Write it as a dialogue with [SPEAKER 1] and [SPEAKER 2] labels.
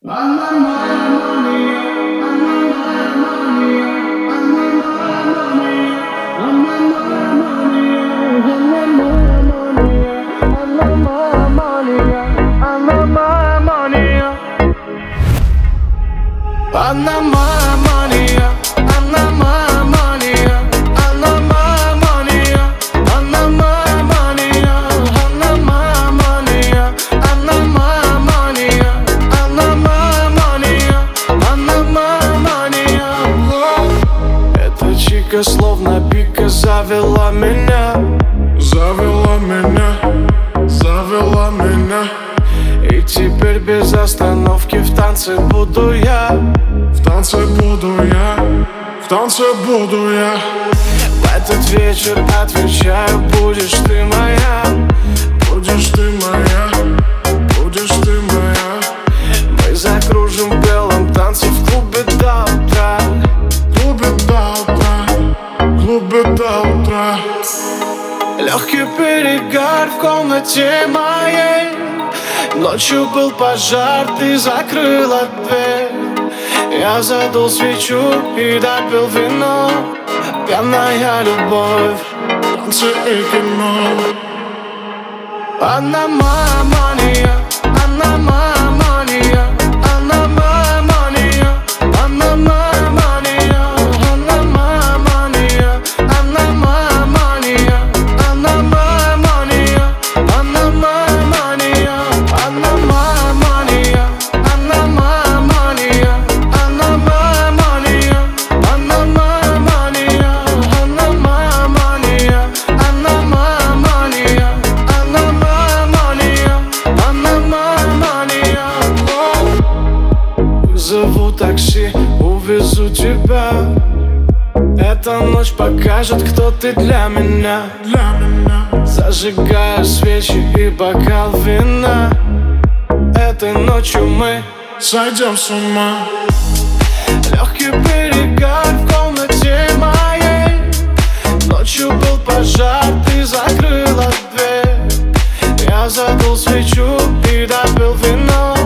[SPEAKER 1] Словно пика завела меня,
[SPEAKER 2] завела меня, завела меня.
[SPEAKER 1] И теперь без остановки в танце буду я,
[SPEAKER 2] в танце буду я, в танце буду я.
[SPEAKER 1] В этот вечер отвечаю, будешь ты моя,
[SPEAKER 2] будешь ты моя, будешь ты моя.
[SPEAKER 1] Мы закружим в белом танце в клубе до утра,
[SPEAKER 2] в клубе до утра, в клубе до утра.
[SPEAKER 1] Легкий перегар в комнате моей. Ночью был пожар, ты закрыла дверь. Я задул свечу и допил вино. Пьяная любовь,
[SPEAKER 2] танцы и кино.
[SPEAKER 1] Она моя мания, она моя мания, она моя мания, она моя мания, она моя мания, она моя мания, она моя мания, она моя мания, она моя мания, она моя мания, она моя мания, она моя мания, она моя мания, она моя мания, она моя. Вызову такси, увезу тебя. Эта ночь покажет, кто ты для меня,
[SPEAKER 2] для меня.
[SPEAKER 1] Зажигаю свечи и бокал вина. Этой ночью мы
[SPEAKER 2] сойдем с ума.
[SPEAKER 1] Легкий перегар в комнате моей. Ночью был пожар, ты закрыла дверь. Я задул свечу и допил вино.